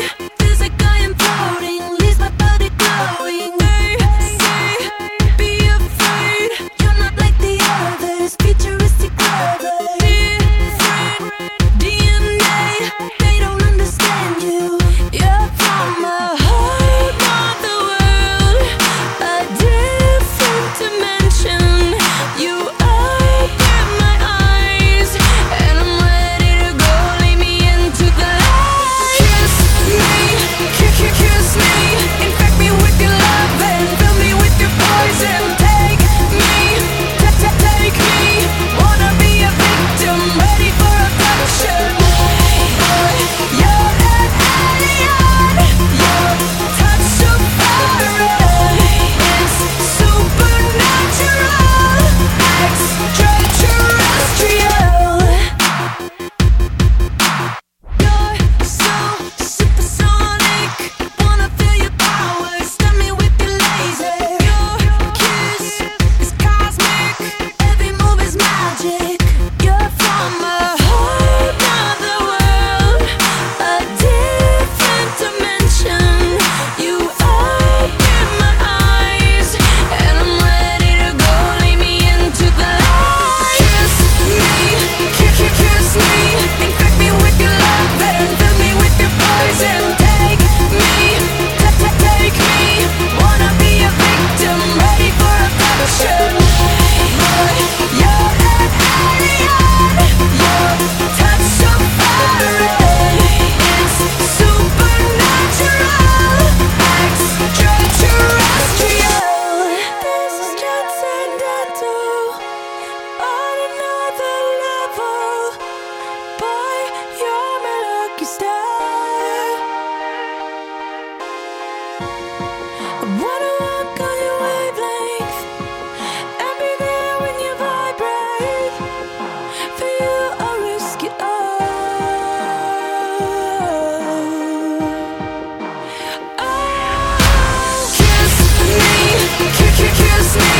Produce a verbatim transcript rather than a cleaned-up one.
feels like I am floating, leaves my body glowing. They say, be afraid, you're not like the others, futuristic lovers. Different D N A, they don't understand you. You're from a whole nother world, a different dimension. You open my eyes, and I'm ready to go. Lead me into the light. Kiss me, kiss, kiss, kiss me, infect me with your love and fill me with your poison. Take me, ta ta take me, wanna be a victim, ready for abduction. Boy, you're an alien, your touch so foreign, it's supernatural, extraterrestrial. You're so supersonic, wanna feel your power, stun me with your laser. Your kiss is cosmic, every move is magic. You're from a whole nother world, a different dimension. You open my eyes, and I'm ready to go. Lead me into the light. Kiss me, kiss, kiss, kiss me, infect me with your love and fill me with your poison. Take me, ta ta take me, wanna be a victim, ready for abduction. Boy, you're an alien, your touch so foreign, it's supernatural, extraterrestrial. This is transcendental, on another level. Boy, you're my lucky star. I wanna walk on your wavelength and be there when you vibrate. For you, I'll risk it all. Oh, kiss me, kiss, kiss, kiss me,